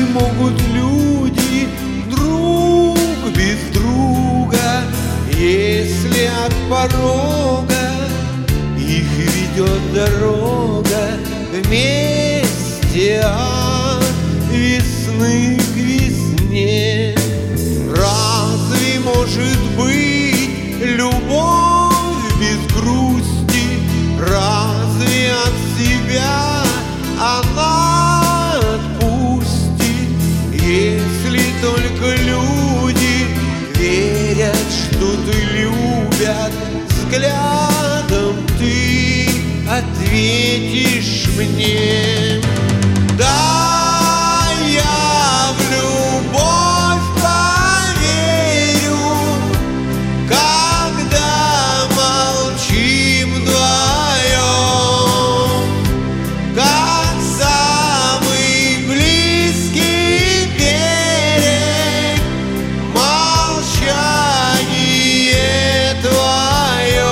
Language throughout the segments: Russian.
могут люди друг без друга, если от порога их ведет дорога вместе от весны к весне? Разве может быть любовь без грусти? Разве от себя она отпустит? Если только люди верят, что ты любят, взглядом ты ответишь мне: да, я в любовь поверю, когда молчим вдвоем, как самый близкий берег, молчание твое.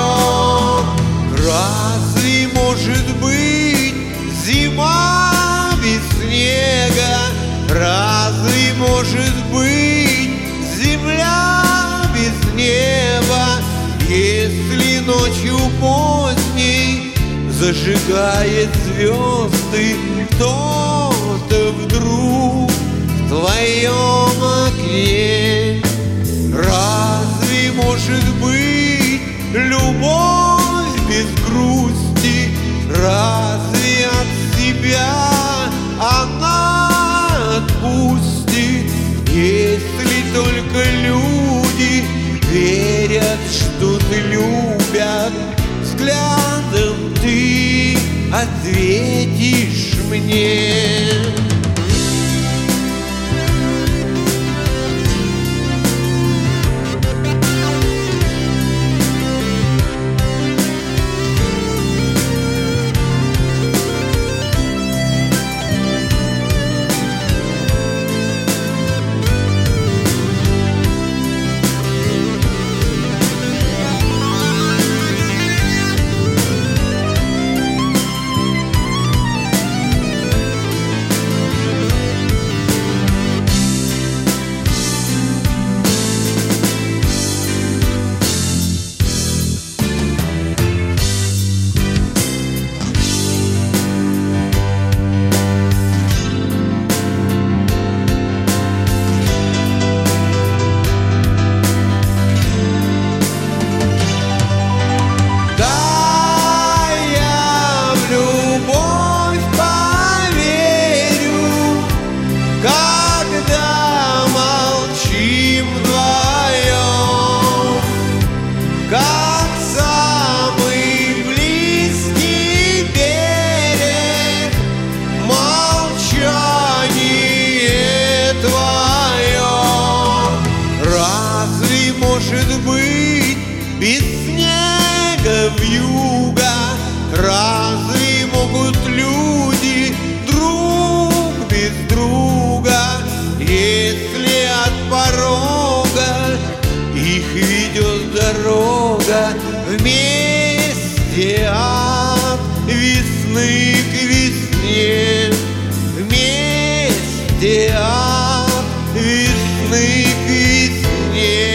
Разве может быть зима без снега? Разве может быть земля без неба? Если ночью поздней зажигает звезды кто-то вдруг в твоем окне, разве может быть любовь без грусти? Разве от себя она отпустит? Если только люди верят, что ты любят, взглядом ты ответишь мне. Может быть без снега вьюга? Разве могут люди друг без друга, если от порога их ведет дорога вместе от весны к весне, вместе от весны к весне?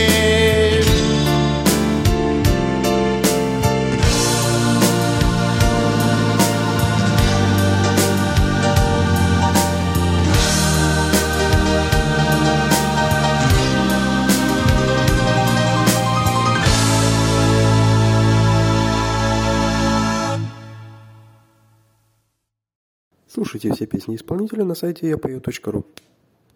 Слушайте все песни исполнителя на сайте yapою.ru.